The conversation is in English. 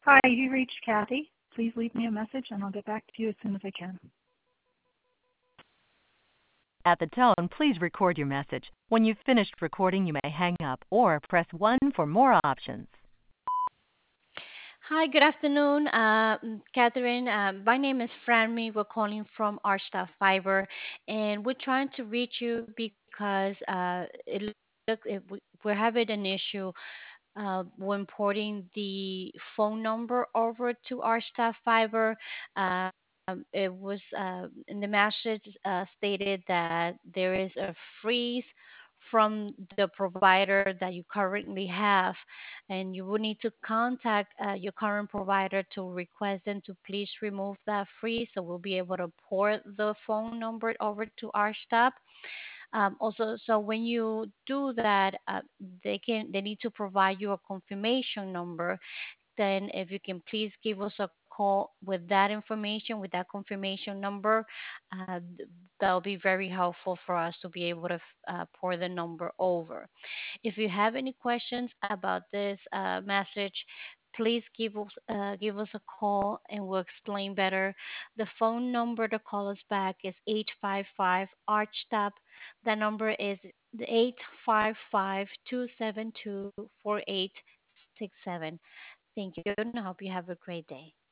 Hi, you reached Kathy. Please leave me a message and I'll get back to you as soon as I can. At the tone, please record your message. When you've finished recording, you may hang up or press 1 for more options. Hi, good afternoon, Catherine. My name is Franmy. We're calling from Archstaff Fiber, and we're trying to reach you because we're having an issue when porting the phone number over to Archstaff Fiber. It was in the message stated that there is a freeze from the provider that you currently have, and you will need to contact your current provider to request them to please remove that freeze, so we'll be able to port the phone number over to our staff. Also, so when you do that, they need to provide you a confirmation number. Then if you can please give us a call with that information, with that confirmation number, that'll be very helpful for us to be able to pour the number over. If you have any questions about this message, please give us a call and we'll explain better. The phone number to call us back is 855 ARCHTAP. The number is 855-272-4867. Thank you, and I hope you have a great day.